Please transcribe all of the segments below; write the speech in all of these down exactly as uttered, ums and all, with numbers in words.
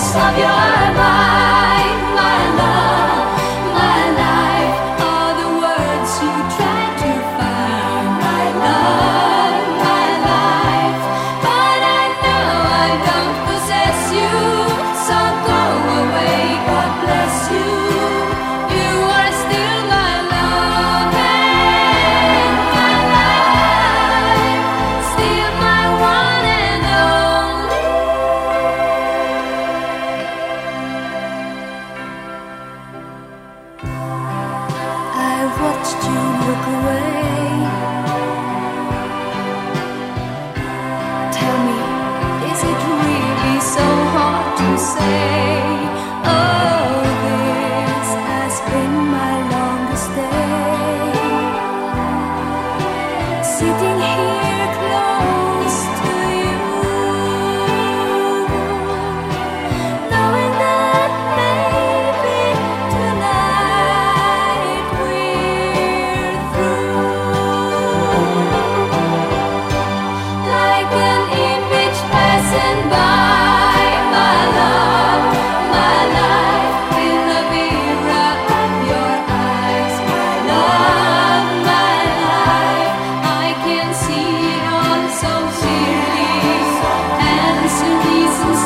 of your mind, my love, my life, all the words you try to find, my love, my life. But I know I don't possess you, so go away, God bless you. You are still my love and my life, still my one and only. I watched you look away. Tell me, is it really so hard to say? Oh, this has been my longest day. Sitting here close to you, knowing that maybe tonight we're through. Like an image passing by, my love, my life, in the mirror of your eyes, my love, my life. I can see it all so clearly and simply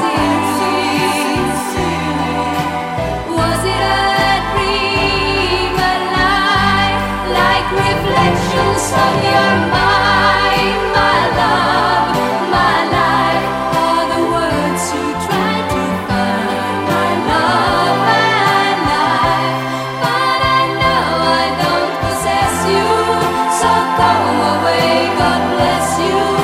sincerely. Was it a dream, a lie, like reflections of your mind, my love, my life, all the words you try to find, my love, my life. But I know I don't possess you, so go away, God bless you.